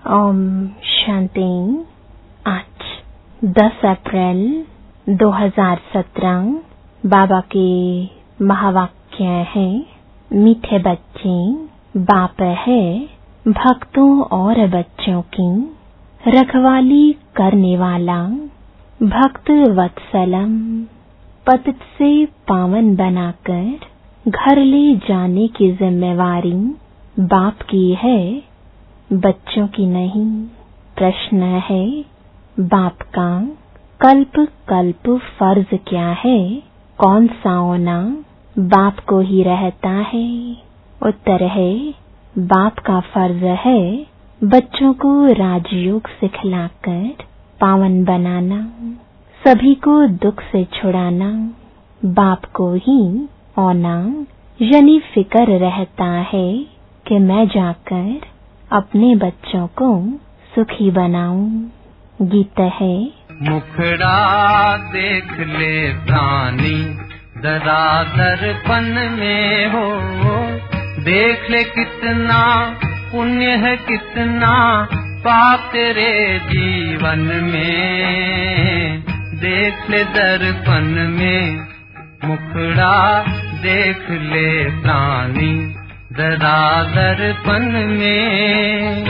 ओम शांति। आज 10 अप्रैल 2017 बाबा के महावाक्य है, मीठे बच्चे बाप है भक्तों और बच्चों की रखवाली करने वाला, भक्त वत्सलम पतित से पावन बनाकर घर ले जाने की जिम्मेवारी बाप की है, बच्चों की नहीं। प्रश्न है, बाप का कल्प कल्प फर्ज क्या है? कौन सा होना बाप को ही रहता है? उत्तर है, बाप का फर्ज है बच्चों को राजयोग सिखलाकर पावन बनाना, सभी को दुख से छुड़ाना। बाप को ही होना यानी फिक्र रहता है कि मैं जाकर अपने बच्चों को सुखी बनाऊं। गीत है, मुखड़ा देख ले प्राणी जरा दर्पण में हो, देख ले कितना पुण्य है कितना पाप तेरे जीवन में, देख ले दर्पण में मुखड़ा देख ले प्राणी जरा दर्पण में।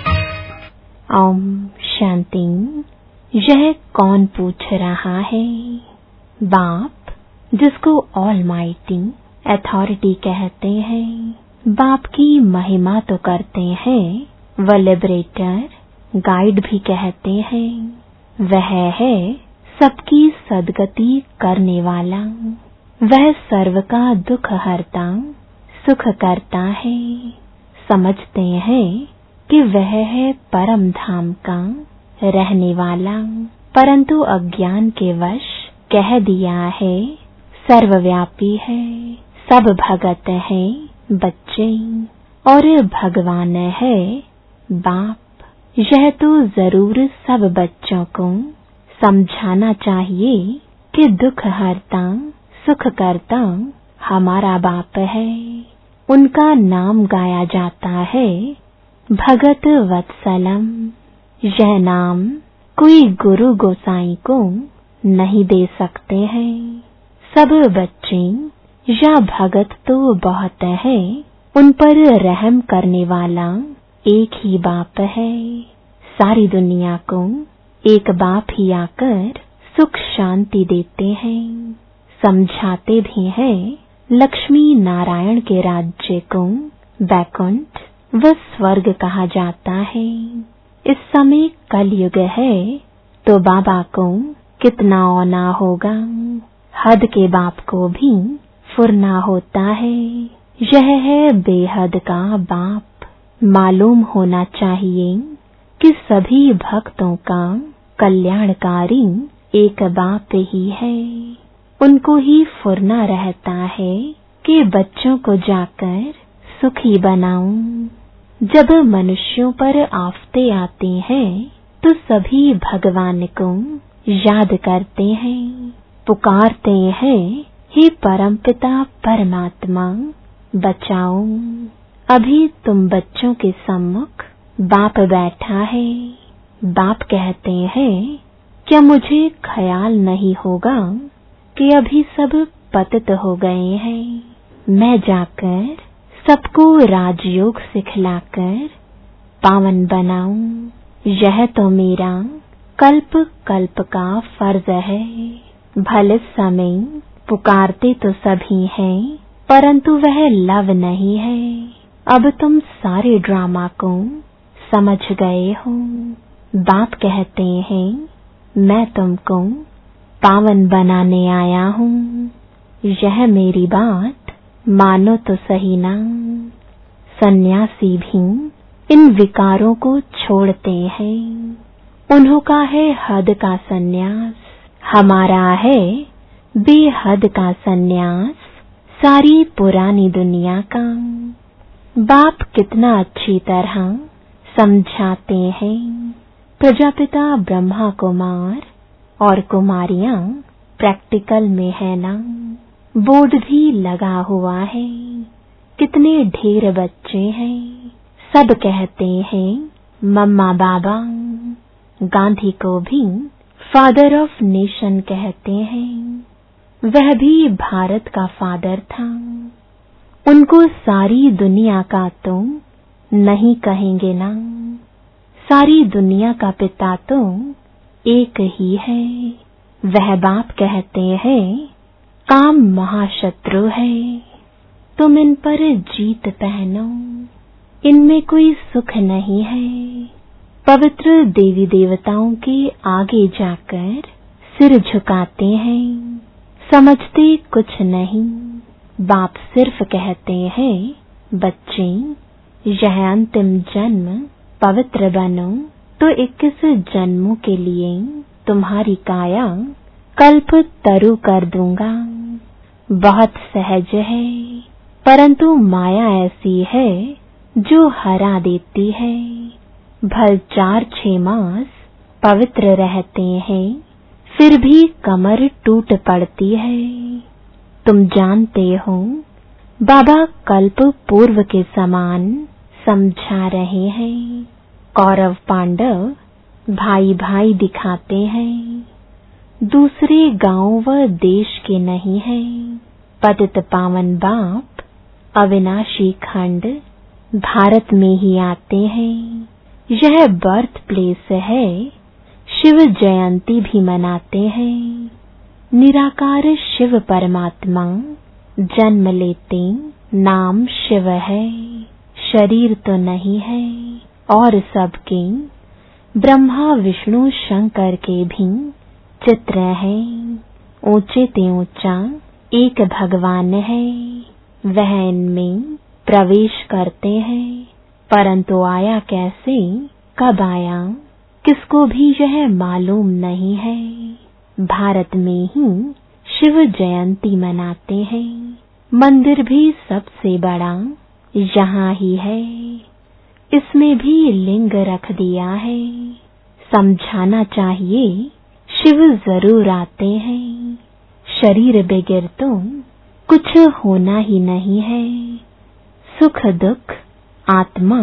ओम शांति। यह कौन पूछ रहा है? बाप, जिसको ऑलमाइटी अथॉरिटी कहते हैं, बाप की महिमा तो करते हैं, वह लिबरेटर गाइड भी कहते हैं। वह है सबकी सदगति करने वाला, वह सर्व का दुख हरता सुख करता है। समझते हैं कि वह है परम धाम का रहने वाला, परंतु अज्ञान के वश कह दिया है सर्वव्यापी है, सब भगत है बच्चे और भगवान है बाप। यह तो जरूर सब बच्चों को समझाना चाहिए कि दुख हरता सुख करता हमारा बाप है। उनका नाम गाया जाता है भगत वत्सलम। यह नाम कोई गुरु गोसाई को नहीं दे सकते हैं। सब बच्चे या भगत तो बहुत है, उन पर रहम करने वाला एक ही बाप है। सारी दुनिया को एक बाप ही आकर सुख शांति देते हैं, समझाते भी हैं। लक्ष्मी नारायण के राज्य को बैकुंठ व स्वर्ग कहा जाता है। इस समय कलयुग है तो बाबा को कितना औना होगा, हद के बाप को भी फुरना होता है। यह है बेहद का बाप। मालूम होना चाहिए कि सभी भक्तों का कल्याणकारी एक बाप ही है। उनको ही फुरना रहता है कि बच्चों को जाकर सुखी बनाऊं। जब मनुष्यों पर आफतें आती हैं तो सभी भगवान को याद करते हैं, पुकारते हैं, हे परमपिता परमात्मा बचाओ। अभी तुम बच्चों के सम्मुख बाप बैठा है। बाप कहते हैं, क्या मुझे ख्याल नहीं होगा कि अभी सब पतित हो गए हैं? मैं जाकर सबको राजयोग सिखलाकर पावन बनाऊं। यह तो मेरा कल्प कल्प का फर्ज है। भले समय पुकारते तो सभी हैं, परंतु वह लव नहीं है। अब तुम सारे ड्रामा को समझ गए हो। बाप कहते हैं, मैं तुमको पावन बनाने आया हूँ। यह मेरी बात मानो तो सही ना। सन्यासी भी इन विकारों को छोड़ते हैं। उन्हों का है हद का सन्यास, हमारा है बेहद का सन्यास सारी पुरानी दुनिया का। बाप कितना अच्छी तरह समझाते हैं। प्रजापिता ब्रह्मा कुमार और कुमारियां प्रैक्टिकल में है ना, बोर्ड भी लगा हुआ है। कितने ढेर बच्चे हैं, सब कहते हैं मम्मा बाबा गांधी को भी फादर ऑफ नेशन कहते हैं। वह भी भारत का फादर था। उनको सारी दुनिया का तो नहीं कहेंगे ना। सारी दुनिया का पिता तो एक ही है। वह बाप कहते हैं काम महाशत्रु है, तुम इन पर जीत पहनो, इनमें कोई सुख नहीं है। पवित्र देवी देवताओं के आगे जाकर सिर झुकाते हैं, समझते कुछ नहीं। बाप सिर्फ कहते हैं बच्चे यह अंतिम जन्म पवित्र बनो तो 21 जन्मों के लिए तुम्हारी काया कल्प तरु कर दूंगा। बहुत सहज है, परंतु माया ऐसी है जो हरा देती है। भल 4-6 मास पवित्र रहते हैं, फिर भी कमर टूट पड़ती है। तुम जानते हो बाबा कल्प पूर्व के समान समझा रहे हैं। कौरव पांडव भाई भाई दिखाते हैं, दूसरे गांव व देश के नहीं है। पतित पावन बाप अविनाशी खंड भारत में ही आते हैं। यह बर्थ प्लेस है, शिव जयंती भी मनाते हैं। निराकार शिव परमात्मा जन्म लेते नाम शिव है, शरीर तो नहीं है। और सबके ब्रह्मा विष्णु शंकर के भी चित्र है। ऊंचे ते ऊंचा एक भगवान है, वह इनमें प्रवेश करते हैं। परंतु आया कैसे, कब आया, किसको भी यह मालूम नहीं है। भारत में ही शिव जयंती मनाते हैं। मंदिर भी सबसे बड़ा यहाँ ही है। इसमें भी लिंग रख दिया है। समझाना चाहिए शिव जरूर आते हैं। शरीर बगैर तो कुछ होना ही नहीं है। सुख दुख आत्मा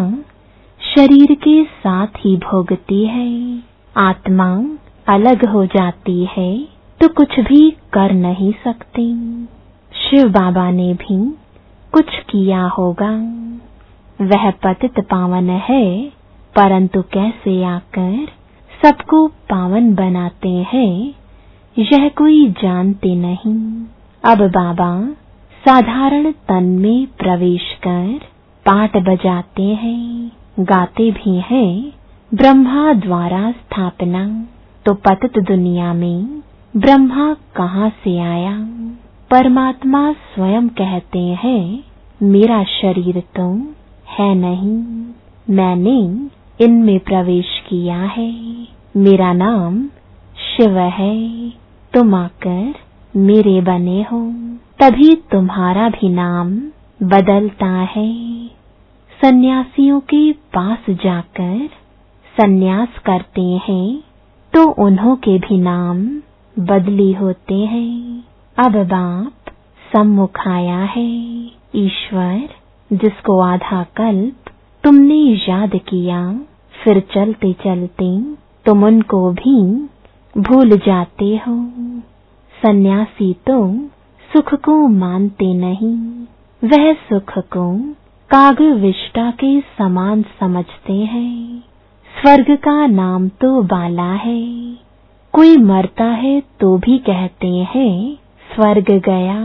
शरीर के साथ ही भोगती है। आत्मा अलग हो जाती है तो कुछ भी कर नहीं सकती। शिव बाबा ने भी कुछ किया होगा। वह पतित पावन है, परंतु कैसे आकर सबको पावन बनाते हैं यह कोई जानते नहीं। अब बाबा साधारण तन में प्रवेश कर पाट बजाते हैं, गाते भी हैं ब्रह्मा द्वारा स्थापना। तो पतित दुनिया में ब्रह्मा कहाँ से आया? परमात्मा स्वयं कहते हैं मेरा शरीर तो है नहीं, मैंने इनमें प्रवेश किया है। मेरा नाम शिव है, तुम आकर मेरे बने हो, तभी तुम्हारा भी नाम बदलता है। सन्यासियों के पास जाकर सन्यास करते हैं तो उन्हों के भी नाम बदली होते हैं। अब बाप सम्मुख आया है। ईश्वर जिसको आधा कल्प तुमने याद किया, फिर चलते चलते तुम उनको भी भूल जाते हो। सन्यासी तो सुख को मानते नहीं, वह सुख को काग विष्टा के समान समझते हैं। स्वर्ग का नाम तो बाला है, कोई मरता है तो भी कहते हैं स्वर्ग गया।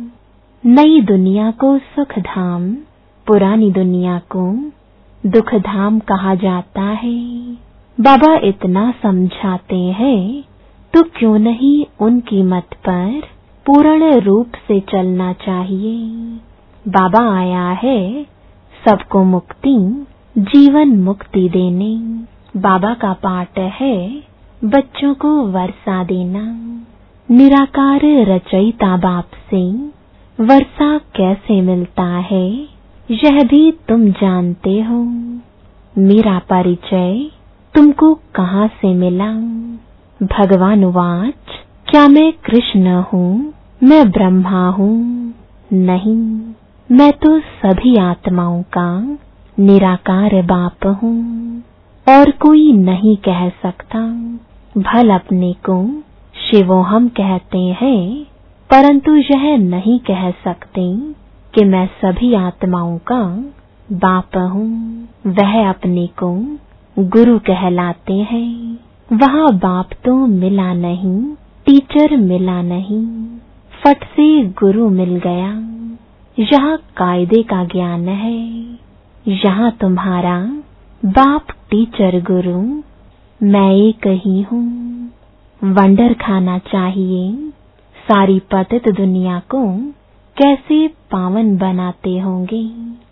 नई दुनिया को सुख धाम, पुरानी दुनिया को दुख धाम कहा जाता है। बाबा इतना समझाते हैं तो क्यों नहीं उनकी मत पर पूर्ण रूप से चलना चाहिए। बाबा आया है सबको मुक्ति, जीवन मुक्ति देने। बाबा का पाठ है बच्चों को वर्षा देना। निराकार रचयिता बाप से वर्षा कैसे मिलता है यह भी तुम जानते हो। मेरा परिचय तुमको कहाँ से मिला? भगवान वाच, क्या मैं कृष्ण हूँ, मैं ब्रह्मा हूँ? नहीं, मैं तो सभी आत्माओं का निराकार बाप हूँ। और कोई नहीं कह सकता। भल अपने को शिवोहम कहते हैं, परंतु यह नहीं कह सकते कि मैं सभी आत्माओं का बाप हूँ। वह अपने को गुरु कहलाते हैं। वहाँ बाप तो मिला नहीं, टीचर मिला नहीं, फट से गुरु मिल गया। यहाँ कायदे का ज्ञान है। यहाँ तुम्हारा बाप टीचर गुरु मैं एक ही हूँ। वंडर खाना चाहिए। सारी पतित दुनिया को कैसे पावन बनाते होंगे।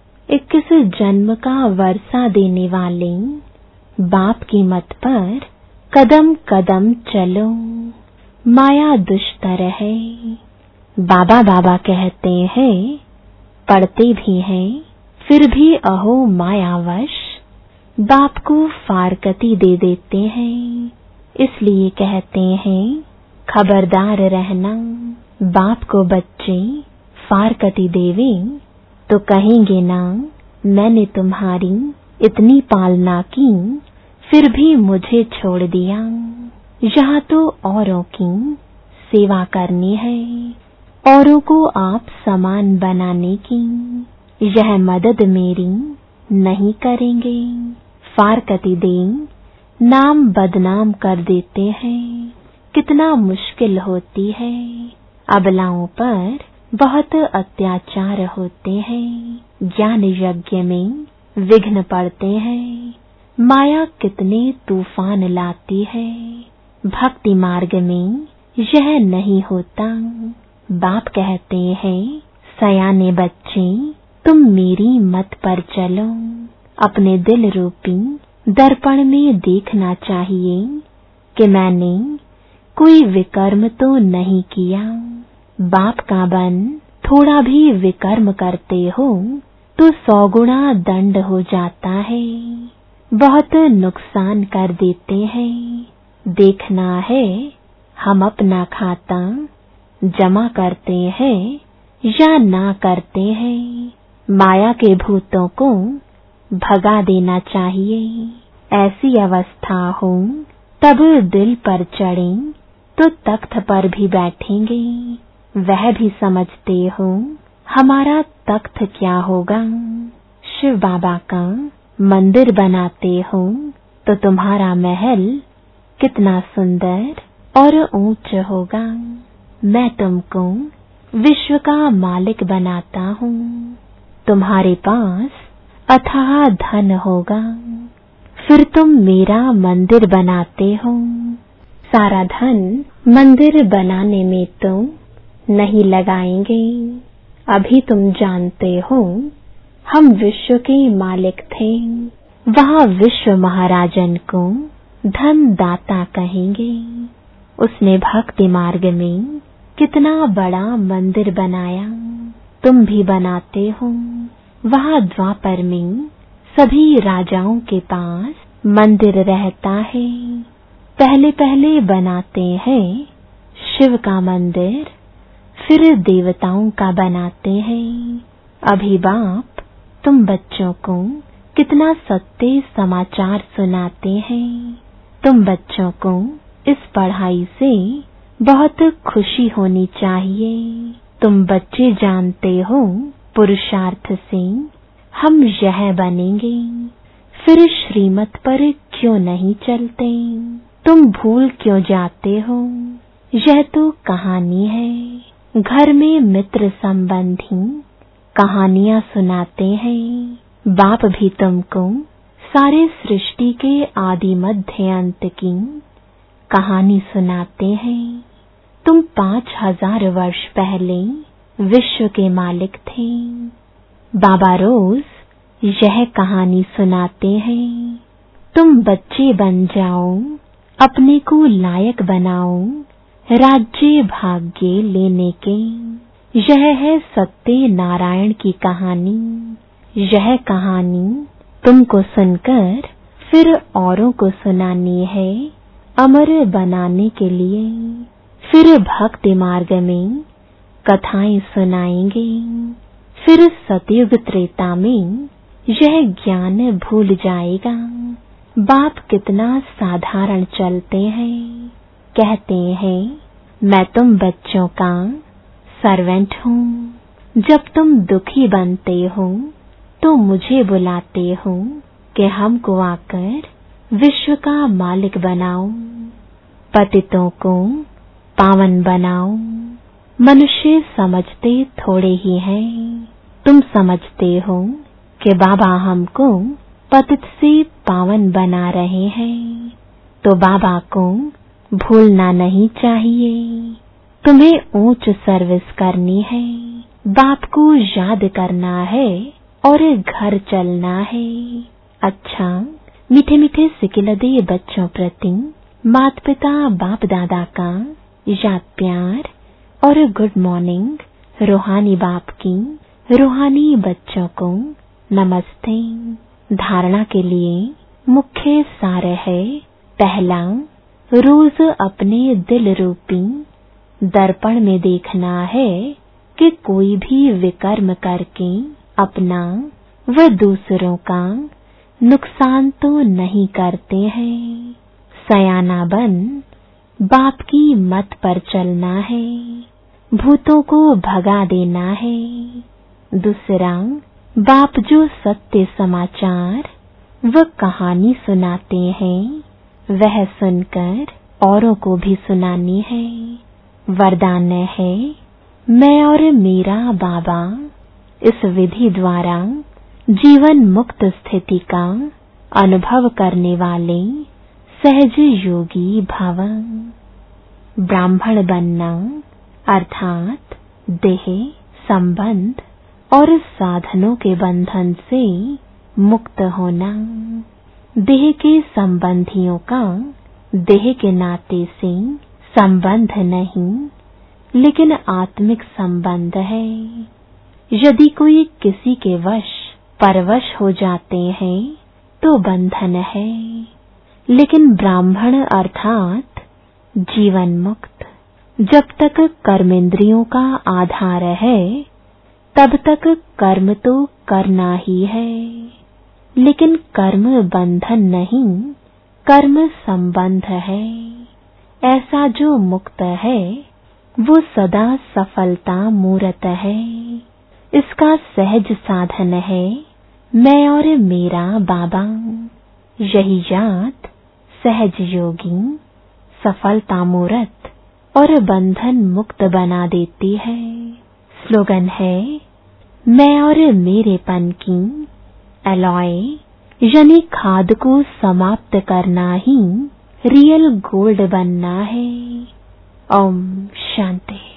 21 जन्म का वर्षा देने वाले बाप की मत पर कदम कदम चलो। माया दुष्टर है। बाबा बाबा कहते हैं, पढ़ते भी हैं, फिर भी अहो मायावश बाप को फारकती दे देते हैं। इसलिए कहते हैं, खबरदार रहना। बाप को बच्चे फारकती देवे तो कहेंगे ना, मैंने तुम्हारी इतनी पालना की, फिर भी मुझे छोड़ दिया। यहाँ तो औरों की सेवा करनी है, औरों को आप समान बनाने की। यह मदद मेरी नहीं करेंगे। फारकती दे नाम बदनाम कर देते हैं। कितना मुश्किल होती है। अबलाओं पर बहुत अत्याचार होते हैं। ज्ञान यज्ञ में विघ्न पड़ते हैं। माया कितने तूफान लाती है। भक्ति मार्ग में यह नहीं होता। बाप कहते हैं, सयाने बच्चे तुम मेरी मत पर चलो। अपने दिल रूपी दर्पण में देखना चाहिए कि मैंने कोई विकर्म तो नहीं किया। बाप का बन थोड़ा भी विकर्म करते हो तो 100 गुना दंड हो जाता है। बहुत नुकसान कर देते हैं। देखना है हम अपना खाता जमा करते हैं या ना करते हैं। माया के भूतों को भगा देना चाहिए। ऐसी अवस्था हो तब दिल पर चढ़े तो तख्त पर भी बैठेंगे। वह भी समझते हो हमारा तख्त क्या होगा। शिव बाबा का मंदिर बनाते हो तो तुम्हारा महल कितना सुंदर और ऊंच होगा। मैं तुमको विश्व का मालिक बनाता हूँ। तुम्हारे पास अथाह धन होगा, फिर तुम मेरा मंदिर बनाते हो। सारा धन मंदिर बनाने में तो नहीं लगाएंगे। अभी तुम जानते हो हम विश्व के मालिक थे। वहाँ विश्व महाराजन को धन दाता कहेंगे। उसने भक्ति मार्ग में कितना बड़ा मंदिर बनाया। तुम भी बनाते हो। वहाँ द्वापर में सभी राजाओं के पास मंदिर रहता है। पहले पहले बनाते हैं शिव का मंदिर, फिर देवताओं का बनाते हैं। अभी बाप तुम बच्चों को कितना सत्य समाचार सुनाते हैं। तुम बच्चों को इस पढ़ाई से बहुत खुशी होनी चाहिए। तुम बच्चे जानते हो पुरुषार्थ से हम यह बनेंगे, फिर श्रीमत पर क्यों नहीं चलते। तुम भूल क्यों जाते हो। यह तो कहानी है। घर में मित्र संबंधी कहानियां सुनाते हैं। बाप भी तुमको सारे सृष्टि के आदि मध्य अंत की कहानी सुनाते हैं। तुम 5000 वर्ष पहले विश्व के मालिक थे। बाबा रोज यह कहानी सुनाते हैं। तुम बच्चे बन जाओ, अपने को लायक बनाओ राज्य भाग्य लेने के। यह है सत्य नारायण की कहानी। यह कहानी तुमको सुनकर फिर औरों को सुनानी है, अमर बनाने के लिए। फिर भक्ति मार्ग में कथाएं सुनाएंगे। फिर सतयुग त्रेता में यह ज्ञान भूल जाएगा। बाप कितना साधारण चलते हैं। कहते हैं मैं तुम बच्चों का सर्वेंट हूँ। जब तुम दुखी बनते हो तो मुझे बुलाते हो कि हमको आकर विश्व का मालिक बनाओ, पतितों को पावन बनाओ। मनुष्य समझते थोड़े ही हैं। तुम समझते हो कि बाबा हमको पतित से पावन बना रहे हैं, तो बाबा को भूलना नहीं चाहिए। तुम्हें ऊंच सर्विस करनी है, बाप को याद करना है और घर चलना है। अच्छा, मीठे मीठे सिकिलदे बच्चों प्रति माता पिता बाप दादा का याद प्यार और गुड मॉर्निंग। रूहानी बाप की रूहानी बच्चों को नमस्ते। धारणा के लिए मुख्य सार है। पहला, रोज अपने दिल रूपी दर्पण में देखना है कि कोई भी विकर्म करके अपना व दूसरों का नुकसान तो नहीं करते हैं। सयाना बन बाप की मत पर चलना है, भूतों को भगा देना है। दूसरा, बाप जो सत्य समाचार व कहानी सुनाते हैं वह सुनकर औरों को भी सुनानी है। वरदान है, मैं और मेरा बाबा इस विधि द्वारा जीवन मुक्त स्थिति का अनुभव करने वाले सहज योगी भव। ब्राह्मण बनना अर्थात देह संबंध और साधनों के बंधन से मुक्त होना। देह के संबंधियों का देह के नाते से संबंध नहीं, लेकिन आत्मिक संबंध है। यदि कोई किसी के वश परवश हो जाते हैं तो बंधन है, लेकिन ब्राह्मण अर्थात जीवन मुक्त। जब तक कर्मेंद्रियों का आधार है तब तक कर्म तो करना ही है, लेकिन कर्म बंधन नहीं, कर्म संबंध है। ऐसा जो मुक्त है वो सदा सफलता मूर्त है। इसका सहज साधन है मैं और मेरा बाबा। यही याद सहज योगी सफलता मूर्त और बंधन मुक्त बना देती है। स्लोगन है, मैं और मेरेपन की अलॉय यानी खाद को समाप्त करना ही रियल गोल्ड बनना है। ओम शांति।